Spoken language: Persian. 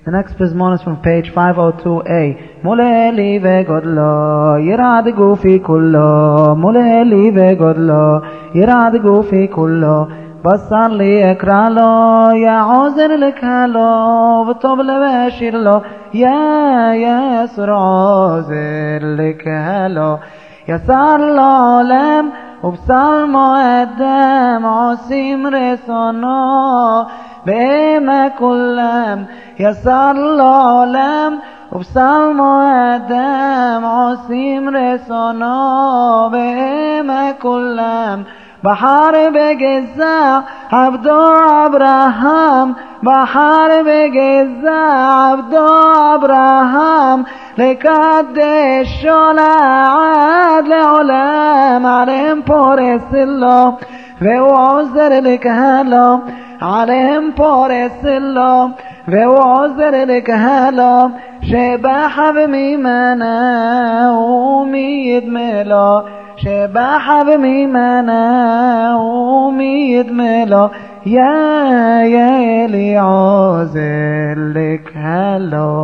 The next pizmon is from page 502a. Muleli vegodlo, yirad gufi kullo. Muleli vegodlo, yirad gufi kullo. بصر لي اكرع له يا عذر لك هلو وطب لباشر له يا ياسر عذر لك هلو يسار العالم وبصر مقدم عصيم رسونا بإما كلام يسار العالم وبصر مقدم عصيم رسونا بإما كلام بحار بجزاء عبدو أبراهام بحار بجزاء عبدو أبراهام لقدش عاد لعلام عليهم بورس الله وعذر لك هلا عليهم بورس الله وعذر لك هلا شبح بميمانا وميد ملا شبح بميمانا وميد ملا يا لي عذر لك هلا